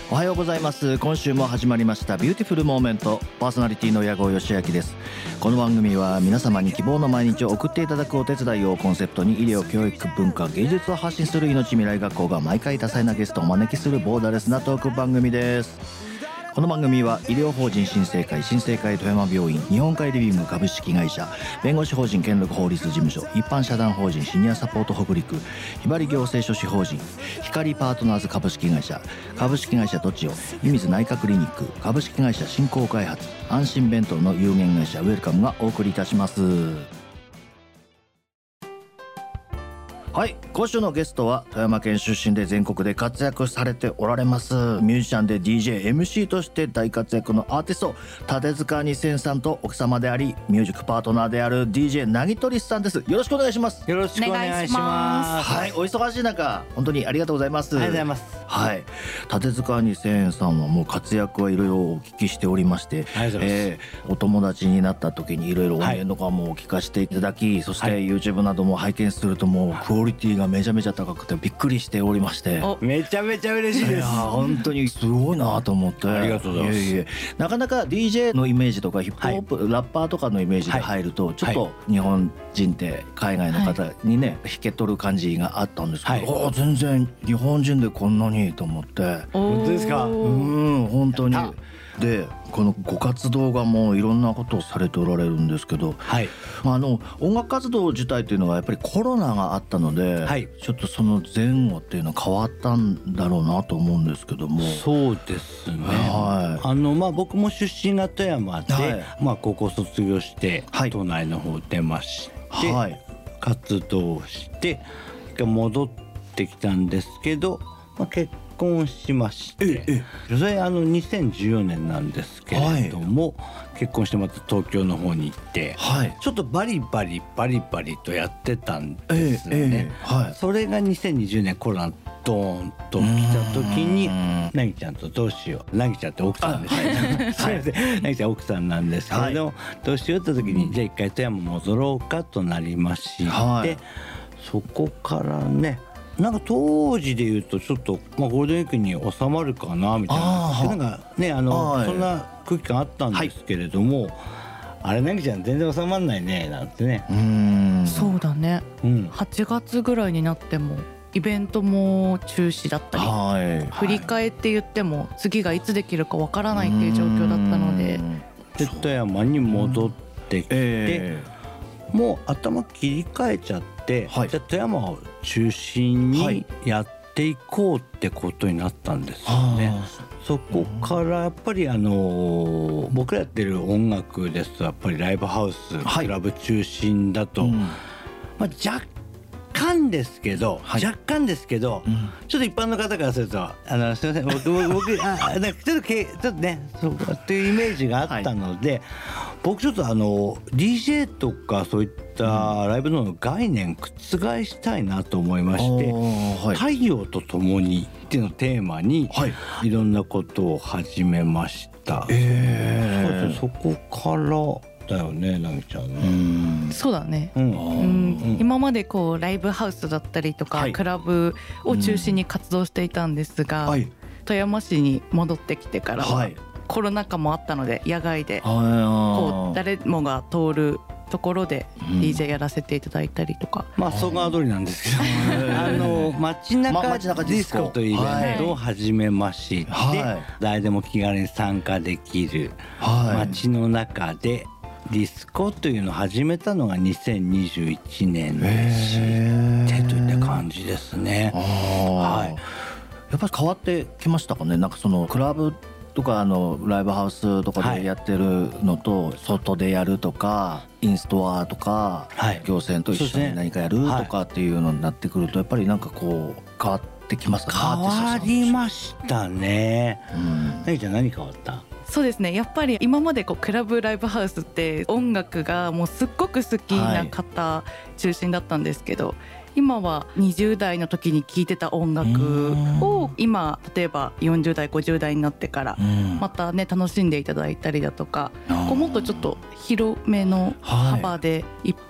おはようございます。今週も始まりましたビューティフルモーメント、パーソナリティの矢後義明です。この番組は皆様に希望の毎日を送っていただくお手伝いをコンセプトに、医療、教育、文化、芸術を発信する命未来学校が毎回多彩なゲストをお招きするボーダレスなトーク番組です。この番組は医療法人新生会富山病院、日本海リビング株式会社、弁護士法人健力法律事務所、一般社団法人シニアサポート北陸、ひばり行政書士法人、光パートナーズ株式会社、株式会社とちお、湯水内科クリニック、株式会社振興開発、安心弁当の有限会社ウェルカムがお送りいたします。はい、今週のゲストは富山県出身で全国で活躍されておられますミュージシャンで DJ、MC として大活躍のアーティスト立塚二千さんと奥様でありミュージックパートナーである DJ なぎとりさんです。よろしくお願いします。 よろしくお願いします。 はい、お忙しい中本当にありがとうございます。 ありがとうございます。 はい、立塚二千さんはもう活躍はいろいろお聞きしておりまして、お友達になった時にいろいろ音源とかも聞かせていただき、そして YouTube なども拝見するともうクオリティがめちゃめちゃ高くてびっくりしておりまして、 めちゃめちゃ嬉しいです。 いや本当にすごいなと思って。 ありがとうございます。 なかなか DJ のイメージとかヒップホップ、ラッパーとかのイメージが入るとちょっと日本人って海外の方にね引け取る感じがあったんですけど、全然日本人でこんなにと思って。 本当ですか？ 本当に。でこのご活動がもういろんなことをされておられるんですけど、音楽活動自体というのはやっぱりコロナがあったので、ちょっとその前後っていうのは変わったんだろうなと思うんですけども。 そうですね、僕も出身が富山で、高校卒業して都内の方出まして、活動して戻ってきたんですけど、結婚しまして、それ2014年なんですけれども、結婚してまた東京の方に行って、ちょっとバリバリとやってたんですね。それが2020年コロナドーンと来た時に、なぎちゃんとどうしよう、なぎちゃんって奥さんですね。なぎちゃん奥さんなんですけれども、どうしようって時に、じゃあ一回富山戻ろうかとなりまして、そこからね、なんか当時で言うとちょっと、ゴールデンウィークに収まるかなみたいな、なんかねそんな空気感あったんですけれども、あれなぎちゃん全然収まんないねなんてね。 そうだね、8月ぐらいになってもイベントも中止だったり、振り返って言っても次がいつできるかわからないっていう状況だったので、 富山に戻ってきて、もう頭切り替えちゃって、じゃあ富山を中心にやっていこうってことになったんですよね。そこからやっぱり僕らやってる音楽ですとやっぱりライブハウス、クラブ中心だと、若干ですけど、ちょっと一般の方からするとすいません、僕ちょっとねそうっていうイメージがあったので、僕ちょっとDJ とかそういったライブの概念覆したいなと思いまして、太陽と共にっていうのをテーマにいろんなことを始めました。そこからだよね、なぎちゃんね。 そうだね、今までこうライブハウスだったりとか、クラブを中心に活動していたんですが、富山市に戻ってきてからは、コロナ禍もあったので野外でこう誰もが通るところで DJ やらせていただいたりとか、 そが通りなんですけど街中ディスコというイベントを始めまして、誰でも気軽に参加できる街の中でディスコというのを始めたのが2021年でしてといった感じですね。 やっぱり変わってきましたかね。なんかそのクラブとかライブハウスとかでやってるのと、外でやるとかインストアとか、行政と一緒に何かやるとかっていうのになってくると、やっぱりなんかこう変わってきますか？ 変わりましたね。なぎちゃん何変わった？ そうですね、やっぱり今までこうクラブライブハウスって音楽がもうすっごく好きな方中心だったんですけど、今は20代の時に聴いてた音楽を今例えば40代50代になってからまたね楽しんでいただいたりだとか、こうもっとちょっと広めの幅で一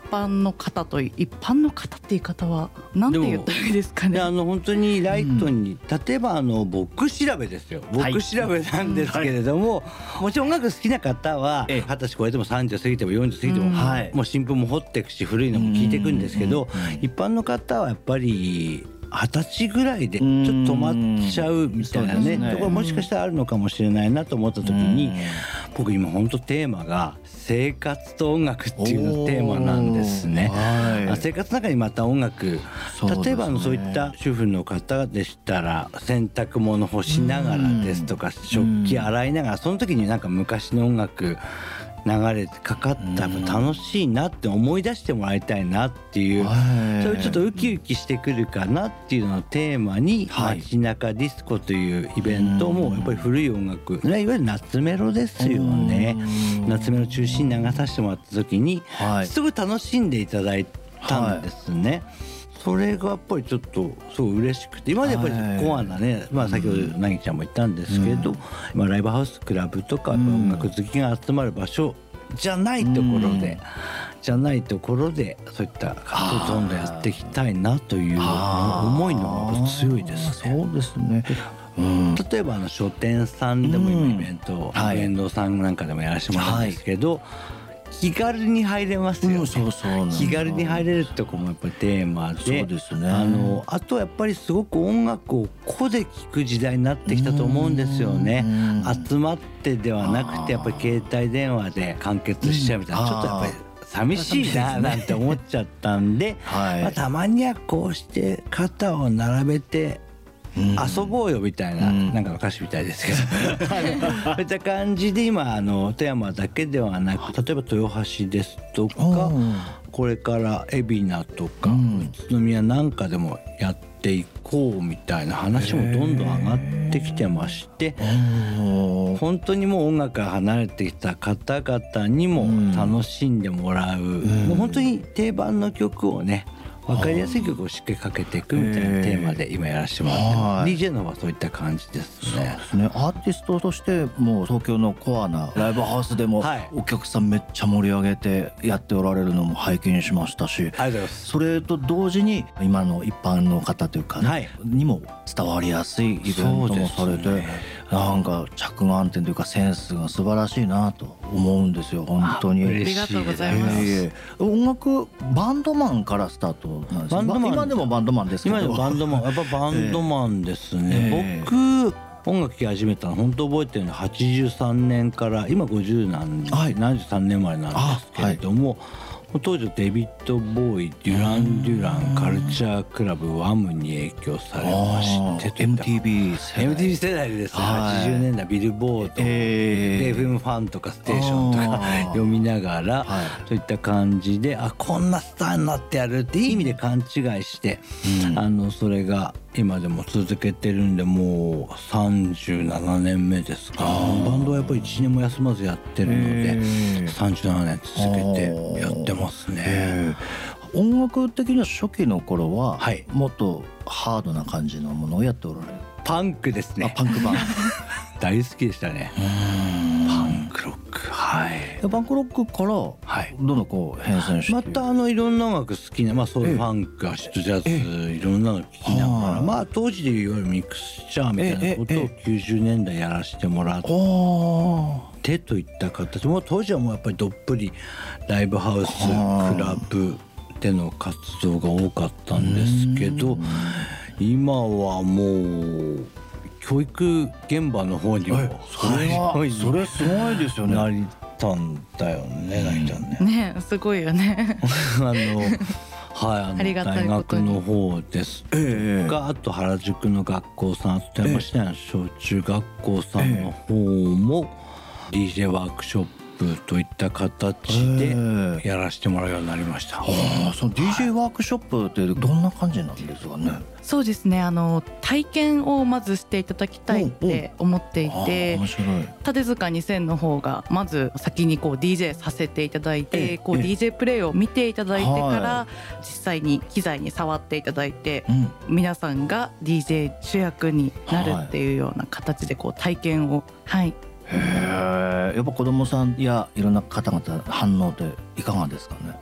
般の方と一般の方って言い方はなんて言ったらいいですかね。 本当にライトに、例えば僕調べですよ。僕調べなんですけれども、もちろん音楽好きな方は20歳超えても30過ぎても40過ぎても、もう新譜も掘っていくし古いのも聴いていくんですけど、一般の方はやっぱり20歳ぐらいでちょっと止まっちゃうみたいなねところもしかしたらあるのかもしれないなと思った時に、僕今本当テーマが生活と音楽っていうのテーマなんですね。生活の中にまた音楽、例えばそういった主婦の方でしたら洗濯物干しながらですとか食器洗いながら、その時になんか昔の音楽流れてかかったら楽しいなって思い出してもらいたいなっていう、そういうちょっとウキウキしてくるかなっていうのをテーマに、街中ディスコというイベントもやっぱり古い音楽、いわゆる夏メロですよね。夏メロ中心に流させてもらった時にすごい楽しんでいただいたんですね。それがやっぱりちょっとすごい嬉しくて、今までやっぱりコアなね、先ほどなぎちゃんも言ったんですけど、ライブハウスクラブとか音楽好きが集まる場所じゃないところで、そういった活動をどんどんやっていきたいなという思いの方が強いですね。 そうですね。 例えば書店さんでも今イベント、遠藤さんなんかでもやらせてもらうんですけど、気軽に入れますよね。気軽に入れるとこもやっぱりテーマで、 そうですね。 あとやっぱりすごく音楽を個で聴く時代になってきたと思うんですよね。集まってではなくてやっぱり携帯電話で完結しちゃうみたいな、ちょっとやっぱり寂しいななんて思っちゃったんで、たまにはこうして肩を並べて遊ぼうよみたいな、なんか歌詞みたいですけどそういった感じで今富山だけではなく、例えば豊橋ですとか、これから海老名とか宇都宮なんかでもやっていこうみたいな話もどんどん上がってきてまして、本当にもう音楽から離れてきた方々にも楽しんでもらう、もう本当に定番の曲をね、分かりやすい曲をしっかりかけていくみたいなテーマで今やらせてもらってます。DJ の方はそういった感じですね。 アーティストとしてもう東京のコアなライブハウスでもお客さんめっちゃ盛り上げてやっておられるのも拝見しましたし、 ありがとうございます。 それと同時に今の一般の方というか、にも伝わりやすいイベントもされて、なんか着眼点というかセンスが素晴らしいなと思うんですよ。本当にありがとうございます。 音楽バンドマンからスタートなんです。今でもバンドマンですけど。 今でもバンドマン、やっぱバンドマンですね。僕音楽聴き始めたの本当覚えてるのは83年から今5073年前なんですけれども、当時デビッド・ボーイ、デュラン・デュラン、カルチャークラブ、ワムに影響されまして、 MTV 世代ですね。80年代ビルボード、FM ファンとかステーションとか読みながら、そういった感じで、こんなスターになってやるっていい意味で勘違いして、それが今でも続けてるんで、もう37年目ですか。バンドはやっぱり1年も休まずやってるので37年続けてやってますね。 音楽的には初期の頃はもっとハードな感じのものをやっておられる。 パンクですね。 パンクバン大好きでしたね。パンクロック、 パンクロックからどんどんこう変遷して、 またいろんな音楽好きな、そういうファンク、アシッドジャズ、いろんなの聴きながら、当時でいわゆるミクスチャーみたいなことを90年代やらせてもらってといった形も、当時はもうやっぱりどっぷりライブハウス、クラブでの活動が多かったんですけど、今はもう教育現場の方にもそれすごいですよね。 なりたんだよね、なりちゃんね。 ね、すごいよね。 大学の方ですとか、あと原宿の学校さん、富山市内の小中学校さんの方も DJ ワークショップといった形でやらせてもらうようになりました。 その DJ ワークショップってどんな感じなんですかね。 そうですね、体験をまずしていただきたいって思っていて、立塚2000の方がまず先にこう DJ させていただいて、こう DJ プレイを見ていただいてから実際に機材に触っていただいて、皆さんが DJ 主役になるっていうような形でこう体験を、 やっぱ子どもさんやいろんな方々反応っていかがですかね。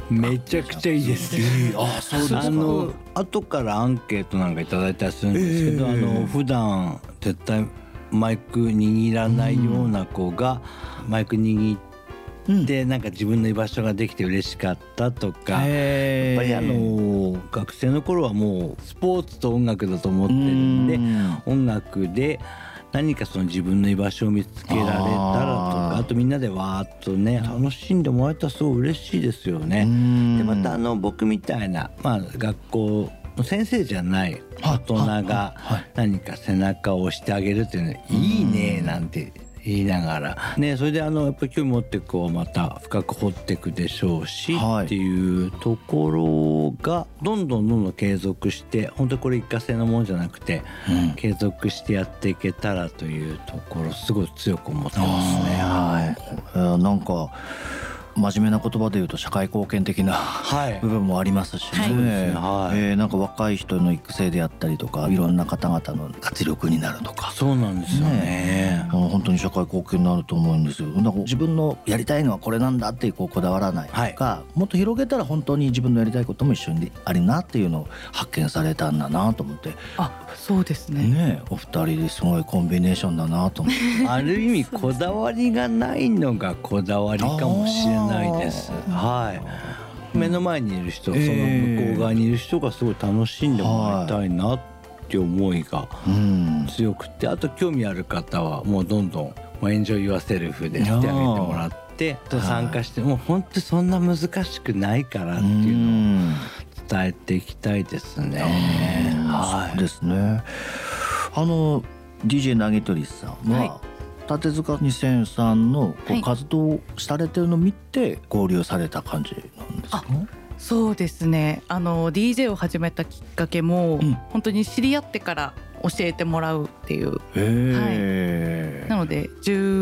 めちゃくちゃいいです。 あ、そうですか。 後からアンケートなんかいただいたりするんですけど、普段絶対マイク握らないような子がマイク握ってなんか自分の居場所ができて嬉しかったとか、やっぱり学生の頃はもうスポーツと音楽だと思ってるんで、音楽で何かその自分の居場所を見つけられたらとか、あとみんなでわーっとね楽しんでもらえたらすごい嬉しいですよね。でまた僕みたいな、学校の先生じゃない大人が何か背中を押してあげるっていうのはいいねなんて言いながらね、それでやっぱり興味持ってまた深く掘っていくでしょうし、っていうところがどんどん継続して、本当にこれ一過性のものじゃなくて、継続してやっていけたらというところすごい強く思ってますね。 なんか真面目な言葉で言うと社会貢献的な部分もありますしね。なんか若い人の育成であったりとか、いろんな方々の活力になるとか。 そうなんですよね。 本当に社会貢献になると思うんですよ。なんか自分のやりたいのはこれなんだってこだわらないとか、もっと広げたら本当に自分のやりたいことも一緒にあるなっていうのを発見されたんだなと思って。 そうですね。 お二人ですごいコンビネーションだなと思って。 ある意味こだわりがないのがこだわりかもしれないです。目の前にいる人、その向こう側にいる人がすごい楽しんでもらいたいなって思いが強くて、あと興味ある方はもうどんどんエンジョイユアセルフでしてあげてもらって参加して、もう本当にそんな難しくないからっていうのを伝えていきたいですね。 そうですね。DJ なぎとりさんは立塚2003の活動されてるのを見て合流された感じなんですか？ そうですね。DJ を始めたきっかけも、本当に知り合ってから教えてもらうっていう、なので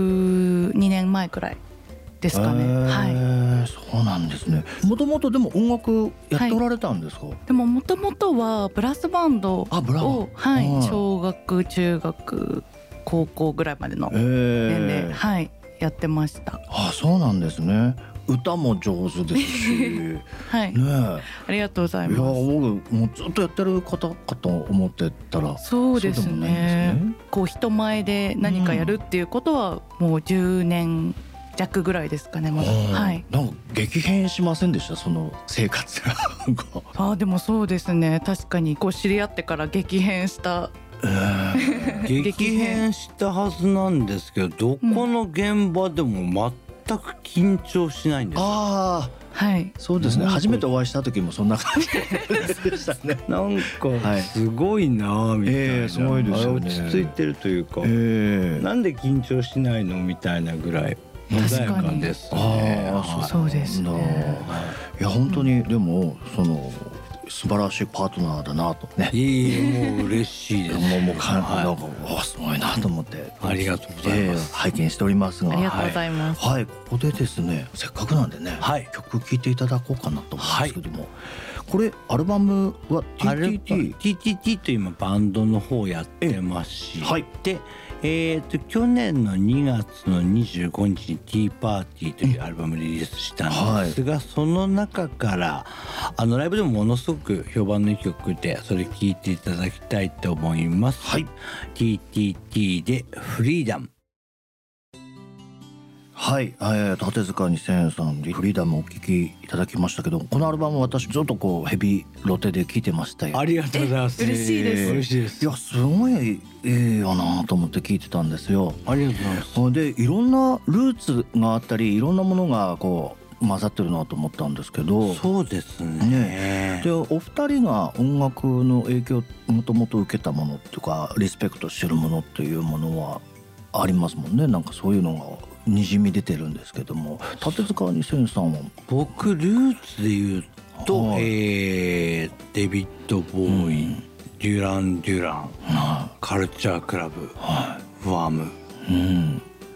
12年前くらいですかね。 そうなんですね。もともとでも音楽やっておられたんですか？ でももともとはブラスバンドを小学中学高校ぐらいまでの年齢やってました。 そうなんですね。歌も上手ですしありがとうございます。 僕もうずっとやってる方かと思ってたらそうですね。人前で何かやるっていうことはもう10年弱ぐらいですかね。まだなんか激変しませんでした？その生活がでもそうですね。確かに知り合ってから激変した激変したはずなんですけど、どこの現場でも全く緊張しないんですよ。 そうですね。初めてお会いした時もそんな感じでしたね。 なんかすごいなみたいな、 すごいですよね。 落ち着いてるというか、なんで緊張しないのみたいなぐらい穏やかですね。 そうですね。 いや本当にでも素晴らしいパートナーだなとね。 もう嬉しいです。 なんかすごいなと思ってありがとうございます。 拝見しておりますが、 ありがとうございます。 ここでですね、せっかくなんでね、曲聴いていただこうかなと思うんですけども、これアルバムは TTT と今バンドの方やってまして去年の2月の25日に Tea Party というアルバムリリースしたんですが、その中からライブでもものすごく評判のいい曲で、それ聴いていただきたいと思います。TTT でフリーダム。 立塚2000さんでフリーダムをお聴きいただきましたけど、このアルバム私ずっとヘビロテで聴いてましたよ。 ありがとうございます。 嬉しいです。 嬉しいです。 いやすごいよなと思って聴いてたんですよ。 ありがとうございます。 でいろんなルーツがあったり、いろんなものが混ざってるなと思ったんですけど。 そうですね。 でお二人が音楽の影響をもともと受けたものっていうか、リスペクトしてるものっていうものはありますもんね。なんかそういうのがにじみ出てるんですけども、立塚2000さんは？ 僕ルーツで言うと、デビッド・ボーイ、デュラン・カルチャークラブ、ワーム、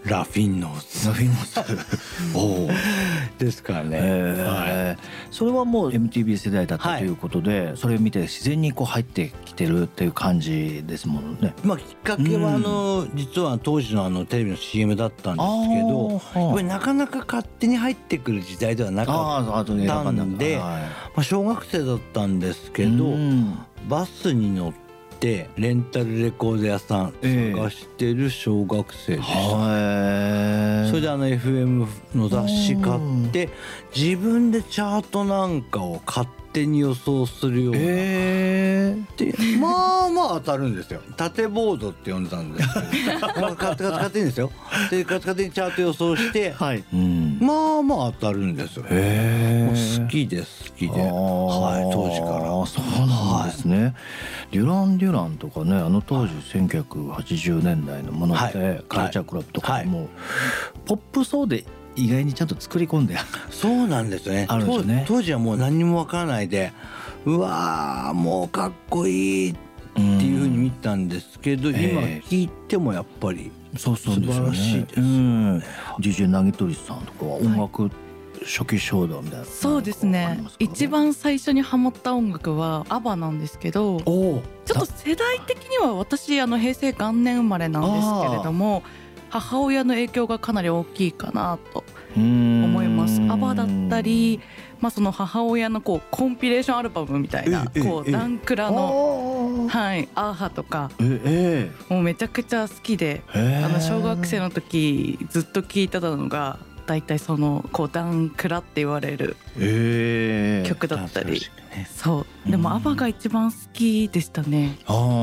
ラフィンノーズおですからね、 それはもう MTV 世代だったということで、それを見て自然にこう入ってきてるっていう感じですもんね。 きっかけは実は当時のテレビの CM だったんですけど、やっぱりなかなか勝手に入ってくる時代ではなかったんで、小学生だったんですけど、バスに乗ってレンタルレコード屋さん探してる小学生でした、それでFM の雑誌買って自分でチャートなんかを勝手に予想するような、でまあ当たるんですよ。縦ボードって呼んでたんですけど勝手にですよ。で勝手にチャート予想して、まあ当たるんですよ。もう好きで、当時から。 そうなんですね。デュラン・デュランとかね、当時1980年代のもので、カルチャークラブとかもポップそうで意外にちゃんと作り込んでそうなんですね。当時はもう何にもわからないで、うわーもうかっこいいっていうふうに見たんですけど、今聞いてもやっぱり素晴らしいです。 DJ なぎとりさんとかは音楽初期衝動みたいな。 そうですね、一番最初にハマった音楽はアバなんですけど、ちょっと世代的には私平成元年生まれなんですけれども、母親の影響がかなり大きいかなと思います。アバだったり、その母親のコンピレーションアルバムみたいなダンクラのアーハとかもうめちゃくちゃ好きで、小学生の時ずっと聴いてたのがだいたいそのダンクラって言われる曲だったり、そうでもアバが一番好きでしたね。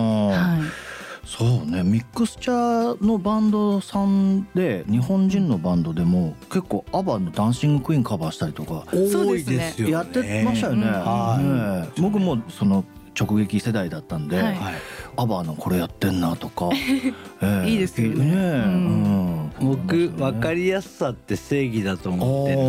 そうね、ミックスチャーのバンドさんで日本人のバンドでも結構アバのダンシングクイーンカバーしたりとか多いですよね。 やってましたよね。僕もその直撃世代だったんで、アバのこれやってんなとかいいですよね。 僕分かりやすさって正義だと思ってる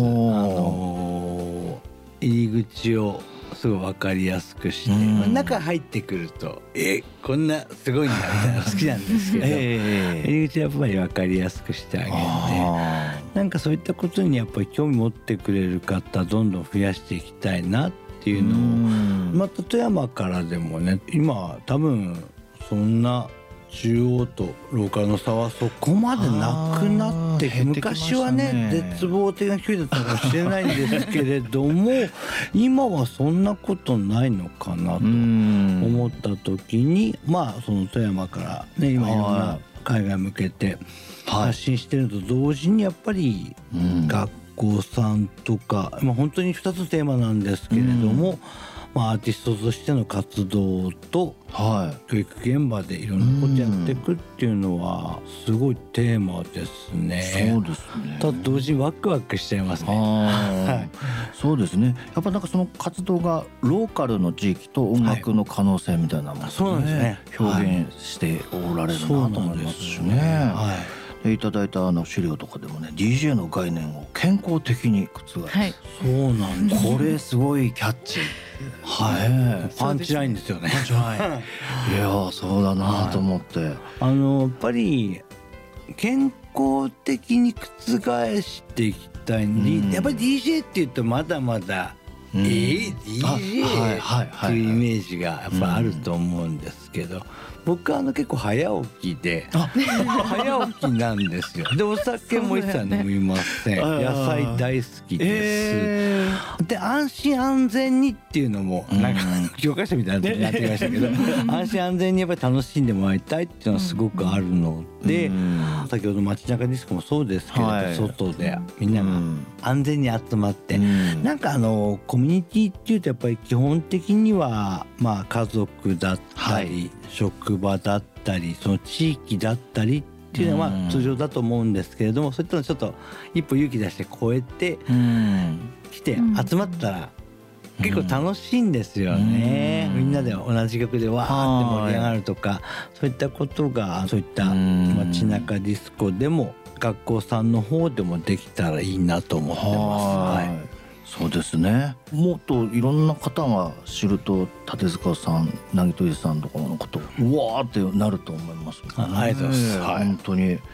んです。入り口をすごい分かりやすくして、中入ってくるとこんなすごいんだみたいなの好きなんですけど、入り口やっぱり分かりやすくしてあげて、なんかそういったことにやっぱり興味持ってくれる方どんどん増やしていきたいなっていうのを、富山からでもね、今多分そんな中央とローカルの差はそこまでなくなって昔はね絶望的な距離だったかもしれないんですけれども今はそんなことないのかなと思った時に、その富山からね今いろんな海外向けて発信してると同時にやっぱり学校さんとか、本当に2つテーマなんですけれども、アーティストとしての活動と教育現場でいろんなことやっていくっていうのはすごいテーマですね。 そうですね。 と同時にワクワクしちゃいますね。 そうですね。やっぱなんかその活動がローカルの地域と音楽の可能性みたいなものをね表現しておられるなと思いますしね。いただいた資料とかでもね DJ の概念を健康的に覆す、 そうなんです。 これすごいキャッチパンチラインですよね。 いやそうだなと思って、 やっぱり健康的に覆していきたいんで、やっぱり DJ っていうとまだまだDJ っていうイメージがやっぱあると思うんですけど、僕は結構早起きで早起きなんですよ。でお酒も一切飲みません。野菜大好きです。で安心安全にっていうのもなんか教科書みたいになってきましたけど安心安全にやっぱり楽しんでもらいたいっていうのはすごくあるので、先ほど街中ディスコもそうですけど、外でみんなが安全に集まって、なんかコミュニティっていうとやっぱり基本的には家族だったり、職場だったりその地域だったりっていうのは通常だと思うんですけれども、そういったのちょっと一歩勇気出して超えて来て集まったら結構楽しいんですよね。みんなで同じ曲でわーって盛り上がるとか、そういったことがそういった街中ディスコでも学校さんの方でもできたらいいなと思ってます。 そうですね。もっといろんな方が知ると立塚さん、なぎとりさんとかのことうわーってなると思います、 ありがとうございます。 本当に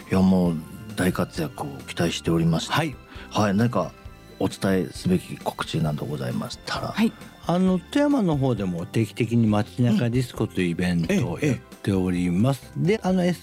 いやもう大活躍を期待しておりまして、はい、はい、何かお伝えすべき告知などございましたら。 はい、富山の方でも定期的に街中ディスコというイベントをやっております。で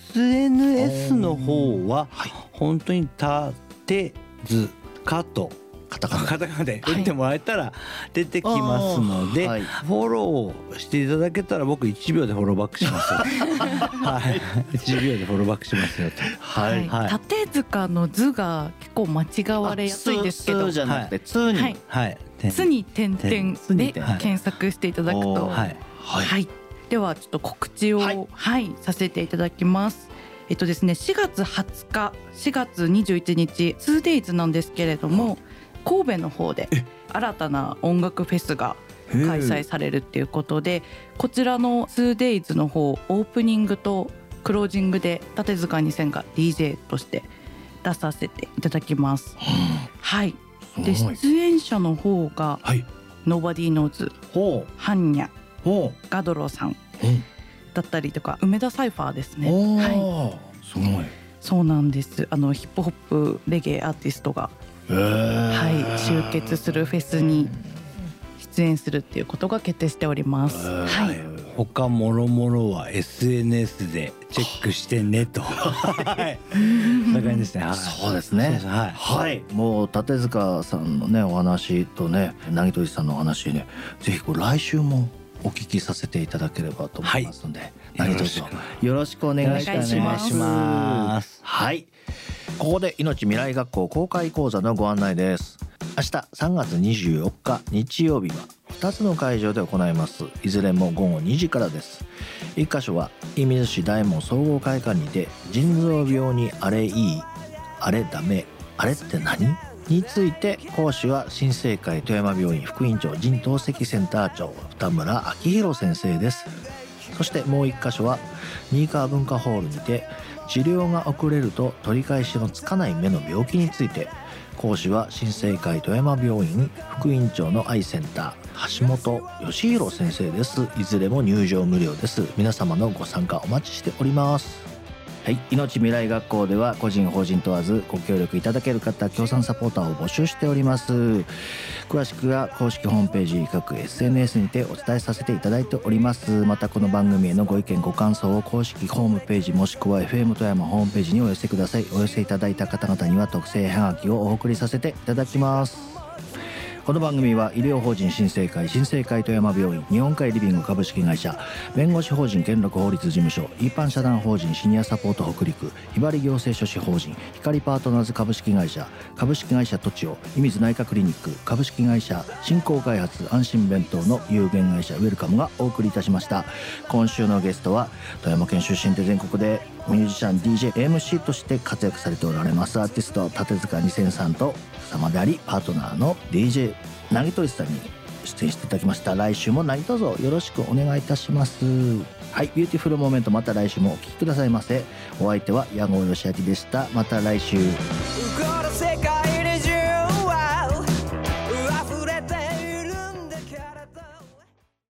SNS の方は本当に立塚とカタカナで打ってもらえたら出てきますので、はい、フォローしていただけたら僕1秒でフォローバックしますよはい、1秒でフォローバックしますよと。 はい、はい、立塚の図が結構間違われやすいんですけど、 じゃなくてつに、はいはい、つに点々で検索していただくと、はいはい、ではちょっと告知を、はいはい、させていただきます。ですね、4月20日4月21日 2days なんですけれども、神戸の方で新たな音楽フェスが開催されるっていうことで、こちらの 2days の方オープニングとクロージングで立塚2000が DJ として出させていただきます、はい、で出演者の方が、はい、Nobody Knows、ハンニャ、ガドロさんだったりとか、梅田サイファーですね。 はい、すごい。 そうなんです。ヒップホップレゲエアーティストが、はい、集結するフェスに出演するっていうことが決定しております。はい、 他もろもろは SNS でチェックしてねとはい、そんな感じですね。 そうですね。はい、はい、もう立塚さんのねお話とね、なぎとりさんのお話ね、ぜひ来週もお聞きさせていただければと思いますので、はい、よろしくお願いします。はい、ここで命未来学校公開講座のご案内です。明日3月24日日曜日は2つの会場で行います。いずれも午後2時からです。1箇所は射水市大門総合会館にて、腎臓病にあれいいあれダメあれって何について、講師は新生会富山病院副院長腎透析センター長二村明宏先生です。そしてもう1箇所は新川文化ホールにて、治療が遅れると取り返しのつかない目の病気について、講師は新生会富山病院副院長のアイセンター橋本義弘先生です。いずれも入場無料です。皆様のご参加お待ちしております。はい、命未来学校では個人法人問わずご協力いただける方、協賛サポーターを募集しております。詳しくは公式ホームページ各 SNS にてお伝えさせていただいております。またこの番組へのご意見ご感想を公式ホームページもしくは FM 富山ホームページにお寄せください。お寄せいただいた方々には特製はがきをお送りさせていただきます。この番組は医療法人新生会富山病院、日本海リビング株式会社、弁護士法人健六法律事務所、一般社団法人シニアサポート北陸、ひばり行政書士法人光パートナーズ株式会社、株式会社とちお、射水内科クリニック株式会社、振興開発安心弁当の有限会社ウェルカムがお送りいたしました。今週のゲストは富山県出身で全国でミュージシャン DJ、MC として活躍されておられますアーティスト立塚2000さんと様でありパートナーの DJ なぎとりさんに出演していただきました。来週も何卒よろしくお願いいたします。はい、ビューティフルモーメント、また来週もお聴きくださいませ。お相手は矢後義明でした。また来週。